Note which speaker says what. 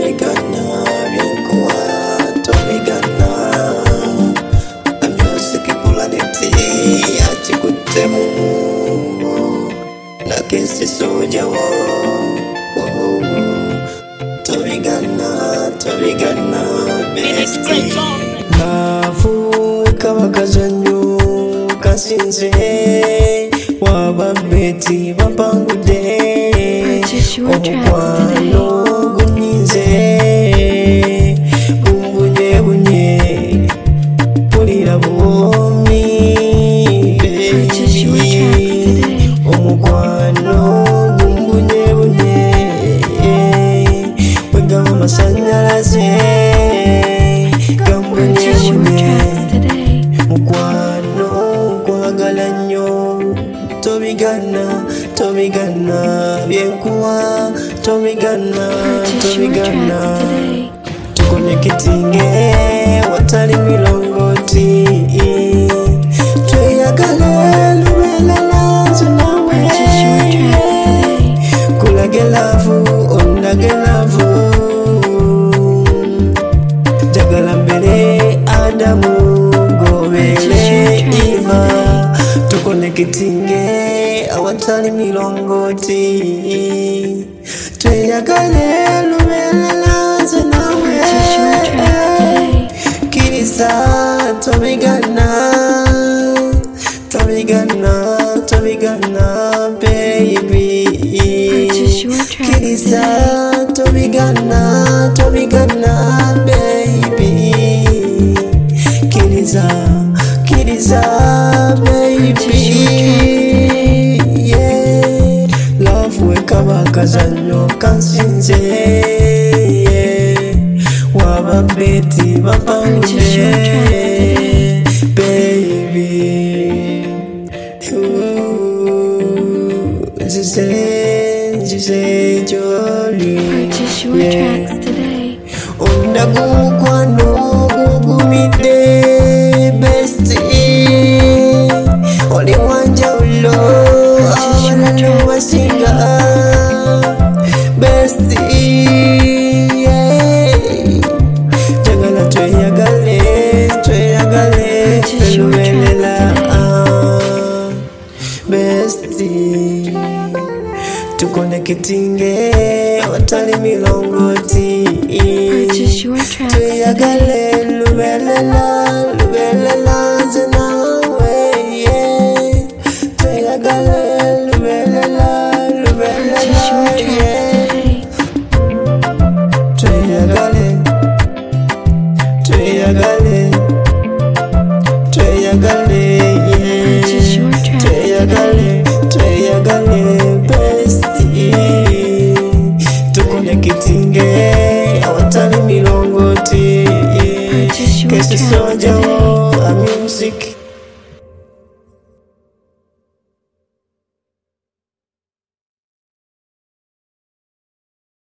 Speaker 1: tobigana byenkuwa tobigana music planeti yakikuttemu nakesi sojawo tobigana besti lafu kabakazanyo kasinze wababeti bapangude omukwano gunyize bumbunye pulira bwomi omukwano bumbunye wegama masanyalaze gambunye mukwano kwagala nnyo tobigana byenkuwa tobigana tukonekitinge watali milongoti tweyagale lubelela zonawe kulagelavu ondagelavu jagala mbere Adamu gobele Eva tukonekitinge awatali milongoti tweyagale lubelela zonawe kirisa tobigana baby kirisa tobigana baby kirisa baby yeah love wekabakazanyo kansinze wababeti bapangude baby Zise jolly ondagukwano gugumide bestie oli wanjaulo abalala wasinga bestie jagala tweyagale felubelela bestie tukonekitinge watali milongoti tweyagale lubelela zonawe tweyagale lubelela tweyagale besti tukonekitinge awatali milongoti kesi sojawo a music